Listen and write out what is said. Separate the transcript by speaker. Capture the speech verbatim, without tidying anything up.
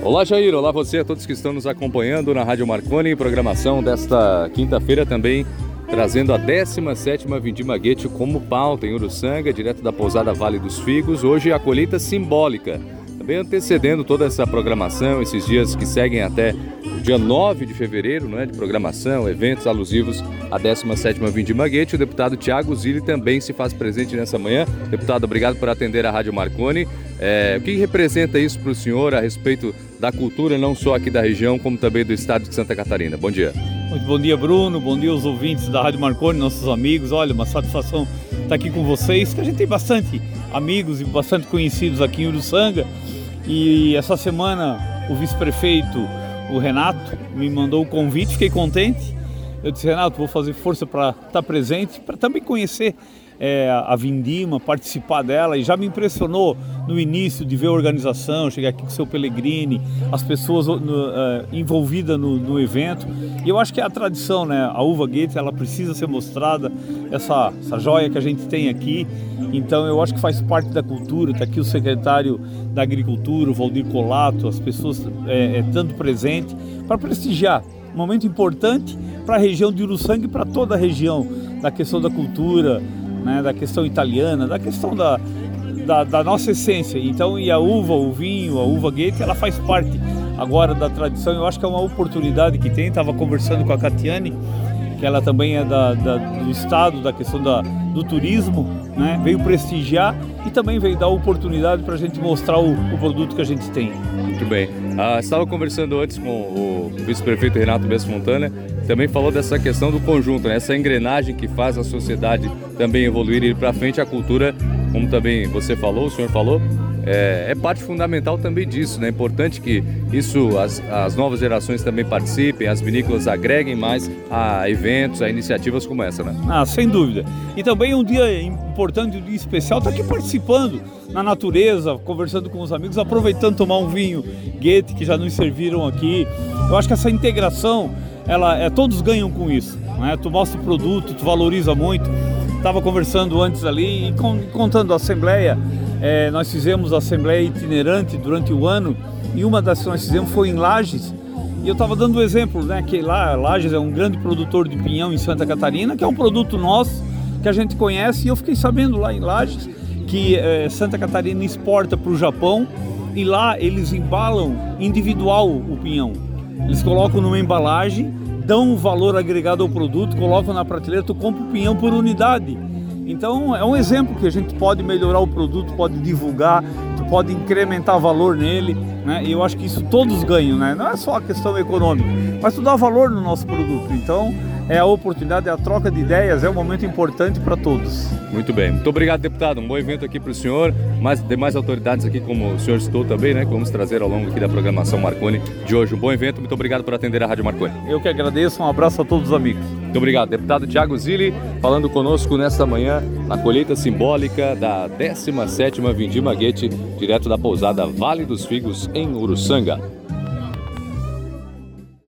Speaker 1: Olá, Jair, olá você, a todos que estão nos acompanhando na Rádio Marconi, programação desta quinta-feira também trazendo a décima sétima Vindima Goethe como pauta em Uruçanga, direto da pousada Vale dos Figos. Hoje a colheita simbólica, também antecedendo toda essa programação, esses dias que seguem até o dia nove de fevereiro, né, de programação, eventos alusivos à décima sétima Vindima Goethe. O deputado Thiago Zilli também se faz presente nessa manhã. Deputado, obrigado por atender a Rádio Marconi. É, o que representa isso para o senhor a respeito da cultura, não só aqui da região, como também do estado de Santa Catarina? Bom dia.
Speaker 2: Muito bom dia, Bruno. Bom dia aos ouvintes da Rádio Marconi, nossos amigos. Olha, uma satisfação estar aqui com vocês, que a gente tem bastante amigos e bastante conhecidos aqui em Uruçanga. E essa semana o vice-prefeito, o Renato, me mandou o convite, fiquei contente. Eu disse, Renato, vou fazer força para estar presente, para também conhecer é, a Vindima, participar dela, e já me impressionou no início de ver a organização, chegar aqui com o seu Pellegrini, as pessoas no, uh, envolvidas no, no evento. E eu acho que é a tradição, né? A uva Goethe, ela precisa ser mostrada, essa, essa joia que a gente tem aqui. Então eu acho que faz parte da cultura. Está aqui o secretário da Agricultura, o Valdir Colato, as pessoas é, é, tanto presentes para prestigiar um momento importante para a região de Uruçanga e para toda a região, da questão da cultura, né, da questão italiana, da questão da, da, da nossa essência. Então, e a uva, o vinho, a uva Goethe, ela faz parte agora da tradição. Eu acho que é uma oportunidade que tem. Estava conversando com a Catiane, que ela também é da, da, do estado, da questão da, do turismo, né? Veio prestigiar e também veio dar oportunidade para a gente mostrar o, o produto que a gente tem.
Speaker 1: Muito bem. Ah, estava conversando antes com o vice-prefeito Renato Bessa Fontana, também falou dessa questão do conjunto, né? Essa engrenagem que faz a sociedade também evoluir e ir para frente. A cultura, como também você falou, o senhor falou, é, é parte fundamental também disso, né? É importante que isso, as, as novas gerações também participem, as vinícolas agreguem mais a eventos, a iniciativas como essa, né?
Speaker 2: Ah, sem dúvida. E também um dia importante, um dia especial, estar aqui participando na natureza, conversando com os amigos, aproveitando tomar um vinho Goethe que já nos serviram aqui. Eu acho que essa integração, ela, é, todos ganham com isso, né? Tu mostra o produto, tu valoriza muito. Estava conversando antes ali e contando a assembleia. É, nós fizemos a assembleia itinerante durante o ano e uma das que nós fizemos foi em Lages. E eu estava dando o exemplo, né, que lá Lages é um grande produtor de pinhão em Santa Catarina, que é um produto nosso, que a gente conhece. E eu fiquei sabendo lá em Lages que é, Santa Catarina exporta para o Japão e lá eles embalam individual o pinhão. Eles colocam numa embalagem, dão um valor agregado ao produto, colocam na prateleira, tu compra o pinhão por unidade. Então é um exemplo que a gente pode melhorar o produto, pode divulgar, tu pode incrementar valor nele, né? E eu acho que isso todos ganham, né? Não é só a questão econômica, mas tu dá valor no nosso produto. Então é a oportunidade, é a troca de ideias, é um momento importante para todos.
Speaker 1: Muito bem, muito obrigado, deputado. Um bom evento aqui para o senhor, mais demais autoridades aqui, como o senhor citou também, né? Que vamos trazer ao longo aqui da programação Marconi de hoje. Um bom evento, muito obrigado por atender a Rádio Marconi.
Speaker 2: Eu que agradeço, um abraço a todos os amigos.
Speaker 1: Muito obrigado, deputado Thiago Zilli, falando conosco nesta manhã na colheita simbólica da décima sétima Vindima Goethe, direto da pousada Vale dos Figos, em Uruçanga.